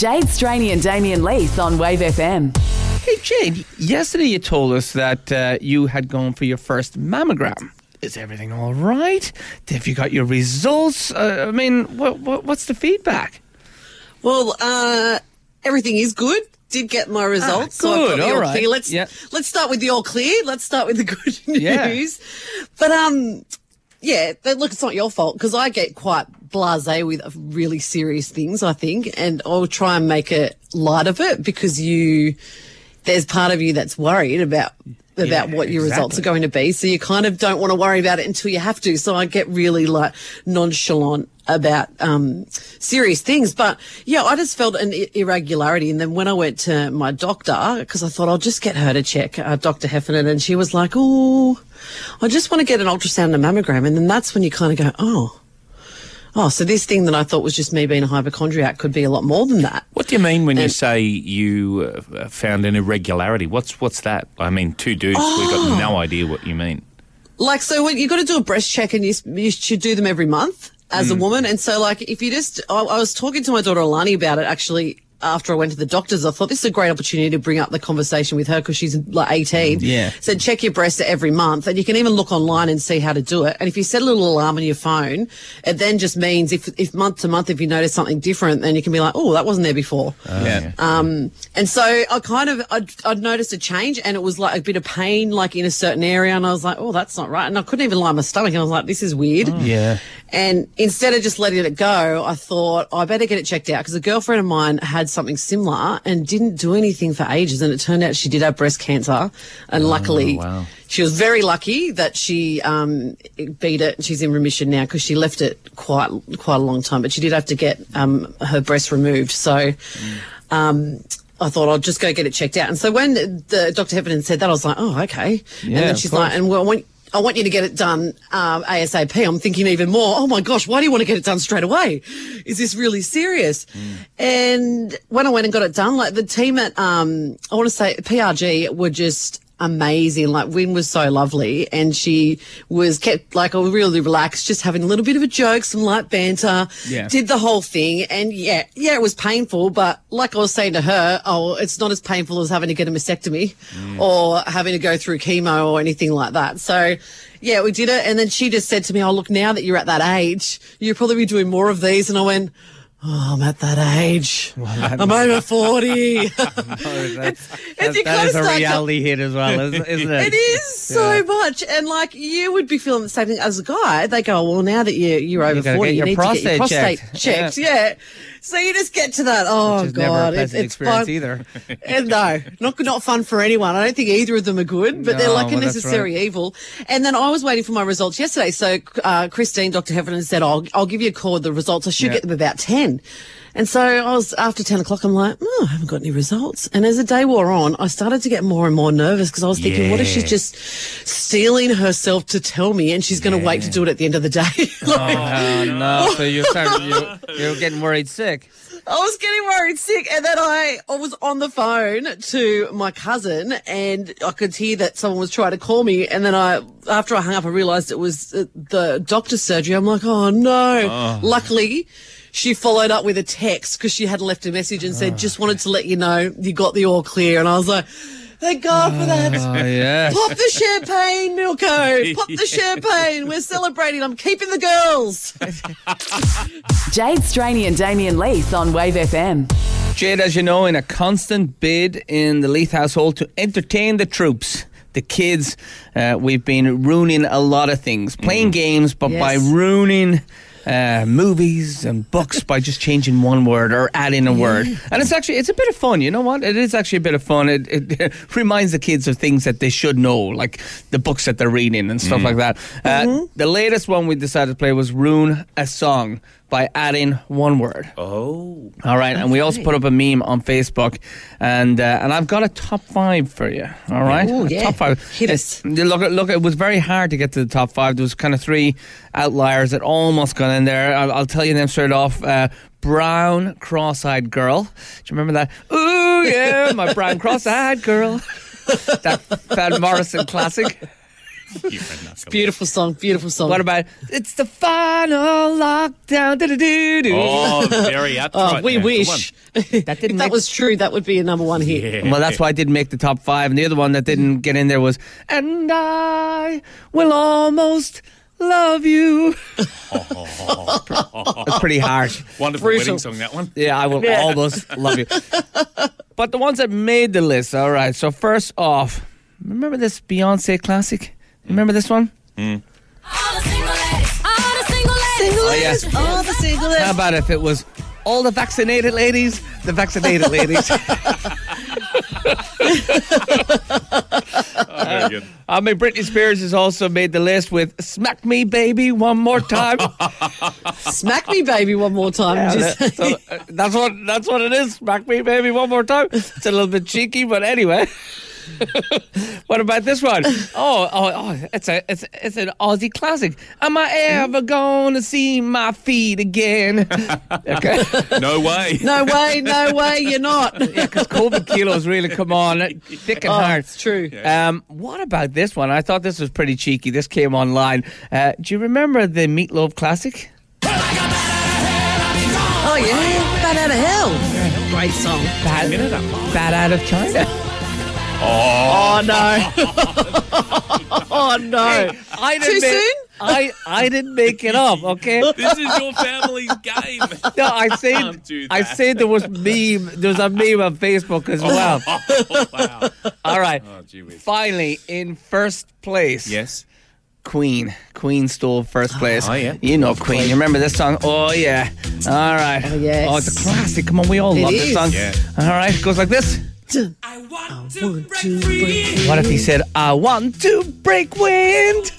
Jade Straney and Damien Leith on Wave FM. Hey Jade, yesterday you told us that you had gone for your first mammogram. Is everything all right? Have you got your results? What's the feedback? Well, everything is good. Did get my results. Good, so I've got the all all right. clear. Let's start with the all clear. Let's start with the good news. Yeah. But look, it's not your fault because I get quite blasé with really serious things, I think, and I'll try and make it light of it because there's part of you that's worried about what your results are going to be. So you kind of don't want to worry about it until you have to. So I get really nonchalant about serious things. But yeah, I just felt an irregularity. And then when I went to my doctor, because I thought I'll just get her to check, Dr. Heffernan, and she was like, oh, I just want to get an ultrasound and a mammogram. And then that's when you kind of go, oh, so this thing that I thought was just me being a hypochondriac could be a lot more than that. What do you mean when you say you found an irregularity? What's that? I mean, two dudes, we've got no idea what you mean. So when you got to do a breast check and you should do them every month as a woman. And so if you I was talking to my daughter Alani about it actually after I went to the doctors. I thought this is a great opportunity to bring up the conversation with her because she's 18. Yeah. Said check your breasts every month, and you can even look online and see how to do it. And if you set a little alarm on your phone, it then just means if month to month, if you notice something different, then you can be like, oh, that wasn't there before. And so I'd noticed a change, and it was like a bit of pain, in a certain area, and I was like, oh, that's not right. And I couldn't even lie on my stomach, and I was like, this is weird. Yeah. And instead of just letting it go, I thought I better get it checked out because a girlfriend of mine had something similar and didn't do anything for ages. And it turned out she did have breast cancer. And luckily, she was very lucky that she beat it. She's in remission now because she left it quite a long time. But she did have to get her breast removed. So I thought I'll just go get it checked out. And so when the Dr. Heffernan said that, I was like, oh, okay. Yeah, and then she's like, I want you to get it done ASAP. I'm thinking even more, oh, my gosh, why do you want to get it done straight away? Is this really serious? And when I went and got it done, the team at, I want to say PRG were just amazing. Wynn was so lovely, and she was kept really relaxed, just having a little bit of a joke, some light banter, did the whole thing. And it was painful, but like I was saying to her, it's not as painful as having to get a mastectomy or having to go through chemo or anything like that. So yeah, we did it. And then she just said to me, oh, look, now that you're at that age, you'll probably be doing more of these. And I went, oh, I'm at that age. I'm over 40. That is a reality hit as well, isn't it? It is so much. And you would be feeling the same thing as a guy. They go, well, now that you're over 40, you need to get your prostate checked. Yeah. So you just get to that. Oh, which is God. Never a pleasant it's experience fun. either. And no, not fun for anyone. I don't think either of them are good, but they're a necessary evil. And then I was waiting for my results yesterday. So Christine, Dr. Heffernan, said, I'll give you a call with the results. I should get them about 10. And so I was, after 10 o'clock, I'm like, I haven't got any results. And as the day wore on, I started to get more and more nervous because I was thinking, what if she's just stealing herself to tell me and she's going to wait to do it at the end of the day? No. So you're getting worried sick. I was getting worried sick, and then I was on the phone to my cousin, and I could hear that someone was trying to call me, and then after I hung up, I realised it was the doctor's surgery. I'm like, oh, no. Luckily, she followed up with a text because she hadn't left a message and said, just wanted to let you know you got the all clear. And I was like, thank God for that. Yes. Pop the champagne, Milko. Pop the champagne. We're celebrating. I'm keeping the girls. Jade Straney and Damien Leith on Wave FM. Jade, as you know, in a constant bid in the Leith household to entertain the troops, the kids, we've been ruining a lot of things. Playing games, but by ruining movies and books by just changing one word or adding a word. And it's a bit of fun, you know what? It is actually a bit of fun. It reminds the kids of things that they should know, like the books that they're reading and stuff like that. The latest one we decided to play was Ruin a Song by adding one word. Oh. All right, and we also put up a meme on Facebook, and I've got a top 5 for you. All right? Oh, yeah. Top 5. Hit us. Look, it was very hard to get to the top 5. There was kind of 3 outliers that almost got in there. I'll tell you them straight off. Brown cross-eyed girl. Do you remember that? Ooh, yeah, my brown cross-eyed girl. That Van Morrison classic. Beautiful song, beautiful song. What about it's the final lockdown? Do-do-do-do. Oh, very up. We wish. That If didn't that make, was true, that would be a number one hit. well, that's why it didn't make the top 5. And the other one that didn't get in there was "And I Will Almost Love You." That's pretty harsh. Wonderful Brutal. wedding song, that one. Yeah, I will almost love you. But the ones that made the list, all right. So first off, remember this Beyonce classic? Remember this one? All the single ladies. All the single ladies. Single Oh, yes. ladies, all the single ladies. How about if it was all the vaccinated ladies, the vaccinated ladies? Very good. I mean, Britney Spears has also made the list with "Smack Me, Baby, One More Time." Smack me, baby, one more time. That's what it is. "Smack Me, Baby, One More Time." It's a little bit cheeky, but anyway. What about this one? Oh! It's an Aussie classic. Am I ever gonna see my feet again? Okay. No way. No way, you're not. Because COVID kilos really come on thick and hard. It's true. What about this one? I thought this was pretty cheeky. This came online. Do you remember the Meatloaf classic? Oh, yeah. Bad Out of Hell. Great song. Bad Out of China. Oh, no. Oh, no. I Too soon? I didn't make it up, okay? This is your family's game. No, I Can't do said that. there was a meme on Facebook as well. Oh, wow. All right. Oh, gee whiz. Finally, in first place. Yes. Queen stole first place. Oh, yeah. You know Queen. You remember this song? Oh, yeah. All right. Oh, yes. Oh, it's a classic. Come on, we all love this is. song. Yeah. All right, it goes like this. I want to break free. What if he said, "I want to break wind"?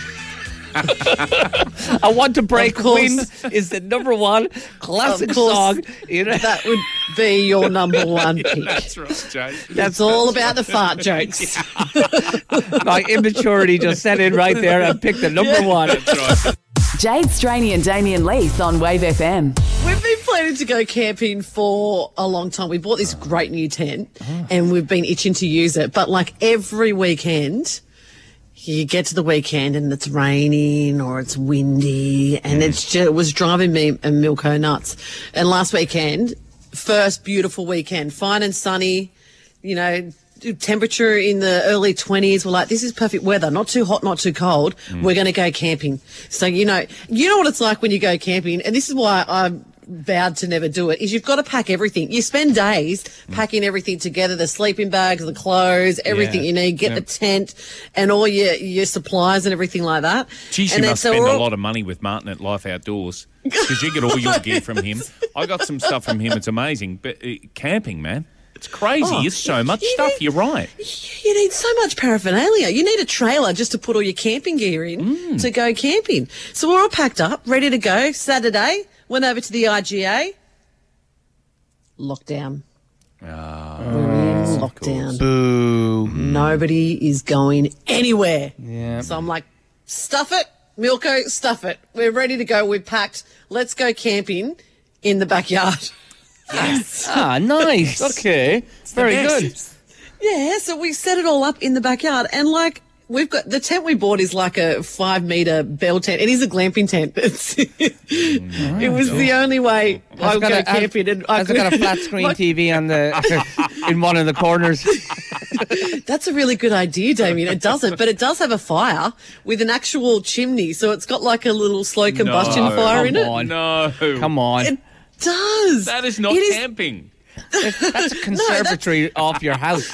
"I want to break Of course. wind" is the number one classic Of course. song. You know? That would be your number one pick. That's right, Jay. It's all about the fart jokes. My immaturity just set in right there and picked the number one. That's right. Jade Straney and Damien Leith on Wave FM. We've been planning to go camping for a long time. We bought this great new tent and we've been itching to use it. But like every weekend, you get to the weekend and it's raining or it's windy and it was driving me and Milko nuts. And last weekend, first beautiful weekend, fine and sunny, you know, temperature in the early 20s. We're like, this is perfect weather, not too hot, not too cold. We're going to go camping. So, you know what it's like when you go camping, and this is why I'm vowed to never do it, is you've got to pack everything. You spend days packing everything together, the sleeping bags, the clothes, everything you need, get the tent and all your supplies and everything like that. Geez, and you then- must so spend we're a all- lot of money with Martin at Life Outdoors because you get all your gear from him. I got some stuff from him. It's amazing. But camping, man, it's crazy. Oh, It's so much you stuff. need- You're right. You need so much paraphernalia. You need a trailer just to put all your camping gear in to go camping. So we're all packed up, ready to go. Saturday, went over to the IGA. Lockdown. We're in lockdown. Boo. Nobody is going anywhere. Yeah. So I'm like, stuff it, Milko, stuff it. We're ready to go. We're packed. Let's go camping in the backyard. Ah, nice. Okay. Very good. Yeah, so we set it all up in the backyard and like we've got the tent we bought is like a 5-meter bell tent. It is a glamping tent. It was the only way I would go camping. And Has it got a flat screen TV on the in one of the corners? That's a really good idea, Damien. It doesn't, but it does have a fire with an actual chimney. So it's got like a little slow combustion fire in it. on. No. Come on. It does. That is not It camping. That's a conservatory off your house.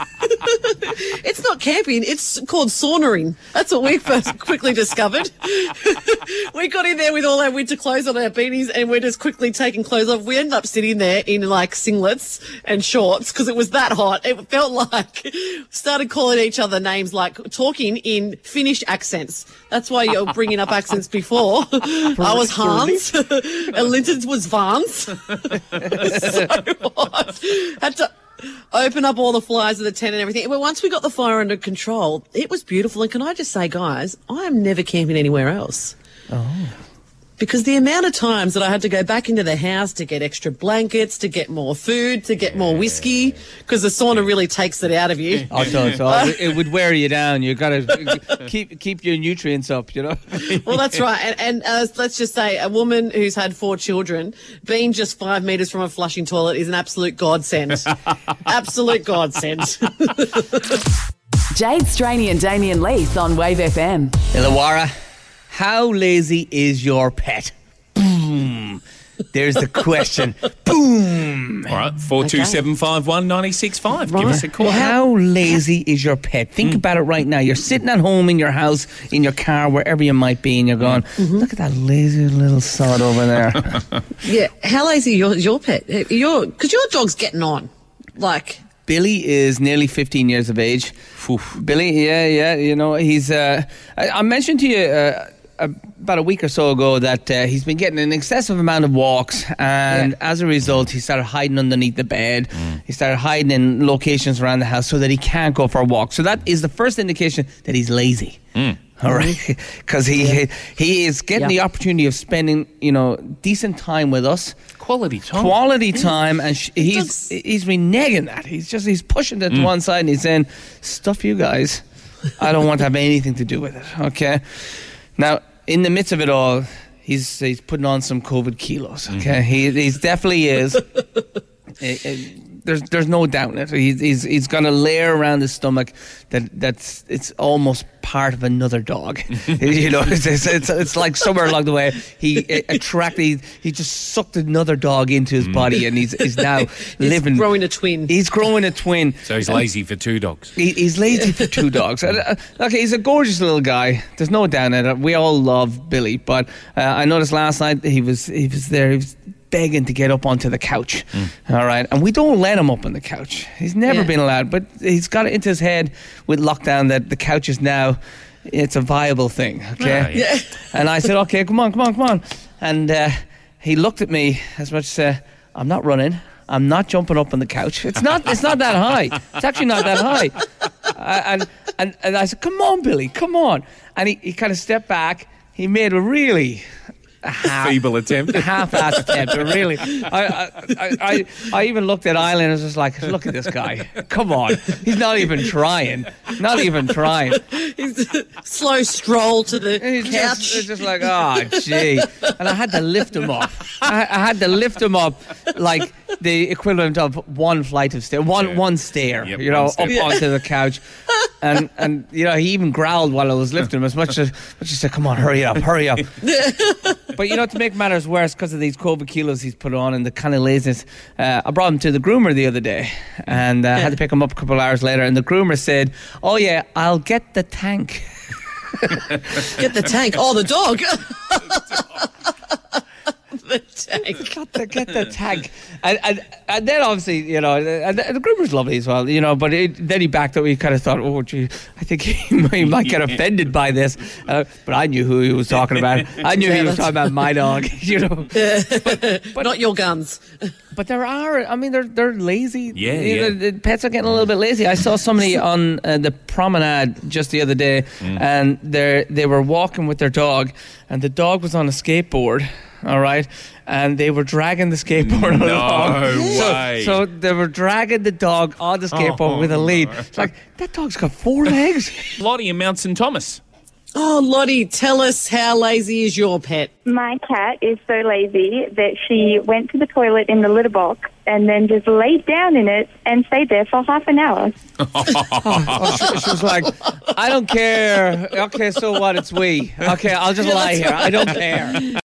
It's not camping. It's called saunering. That's what we first quickly discovered. We got in there with all our winter clothes on, our beanies, and we're just quickly taking clothes off. We ended up sitting there in like singlets and shorts because it was that hot. It felt like started calling each other names, like talking in Finnish accents. That's why you're bringing up accents before. I was Hans, and Linton was Vans. So hot. Had to open up all the flies of the tent and everything. But once we got the fire under control, it was beautiful. And can I just say, guys, I am never camping anywhere else. because the amount of times that I had to go back into the house to get extra blankets, to get more food, to get more whiskey, because the sauna really takes it out of you. Oh, it would wear you down. You got to keep your nutrients up, you know. Well, that's right. And let's just say a woman who's had 4 children, being just 5 metres from a flushing toilet is an absolute godsend. Absolute godsend. Jade Straney and Damien Leith on Wave FM. Illawarra, how lazy is your pet? Boom. There's the question. Boom. All right, 42751 965. Give us a call. How lazy is your pet? Think about it right now. You're sitting at home in your house, in your car, wherever you might be, and you're going, look at that lazy little sod over there. Yeah, how lazy is your pet? Because your dog's getting on. Like... Billy is nearly 15 years of age. Oof. Billy, yeah, you know, he's... I mentioned to you about a week or so ago that he's been getting an excessive amount of walks, and as a result, he started hiding underneath the bed. He started hiding in locations around the house so that he can't go for a walk. So that is the first indication that he's lazy. All right, because he is getting the opportunity of spending, you know, decent time with us. Quality time. And he's reneging that. He's pushing it to one side, and he's saying, "Stuff you guys. I don't want to have anything to do with it." Okay. Now, in the midst of it all, he's putting on some COVID kilos. Okay, he definitely is. There's no doubt in it. He's got a layer around his stomach that's it's almost part of another dog. You know, it's like somewhere along the way he just sucked another dog into his body, and he's now living. He's growing a twin. He's growing a twin. So he's lazy for 2 dogs. He's lazy for 2 dogs. Okay, he's a gorgeous little guy. There's no doubt in it. We all love Billy, but I noticed last night he was there. He was begging to get up onto the couch. All right, and we don't let him up on the couch. He's never been allowed, but he's got it into his head with lockdown that the couch is now, it's a viable thing. Okay, and I said, okay, come on, and he looked at me as much as said, I'm not running, I'm not jumping up on the couch. It's not that high. It's actually not that high. And I said, come on, Billy, come on. And he kind of stepped back. He made a really feeble attempt. Half-assed attempt, really. I even looked at Eileen and was just like, look at this guy. Come on. He's not even trying. He's a slow stroll to the couch. It's just like, oh, gee. And I had to lift him up. I had to lift him up like the equivalent of one flight of stairs, one stair, Yep, you know, one step. up onto the couch. And you know, he even growled while I was lifting him as much as he said, come on, hurry up. But, you know, to make matters worse, because of these COVID kilos he's put on and the kind of laziness, I brought him to the groomer the other day, and I had to pick him up a couple of hours later, and the groomer said, oh, yeah, I'll get the tank. Get the tank. Oh, the dog. The tank. Get the tank. And then obviously, you know, and the groomer's lovely as well, you know, but then he backed up. He kind of thought, oh, gee, I think he might get offended by this. But I knew who he was talking about. I knew he was talking about my dog, you know. But not your guns. But there are, I mean, they're lazy. Yeah. The pets are getting a little bit lazy. I saw somebody on the promenade just the other day, and they were walking with their dog, and the dog was on a skateboard. All right, and they were dragging the skateboard along. Way. So they were dragging the dog on the skateboard with a lead. It's like, that dog's got 4 legs. Lottie and Mount St Thomas. Oh, Lottie, tell us, how lazy is your pet? My cat is so lazy that she went to the toilet in the litter box and then just laid down in it and stayed there for half an hour. She was like, I don't care. Okay, so what? It's we. Okay, I'll just lie here. I don't care.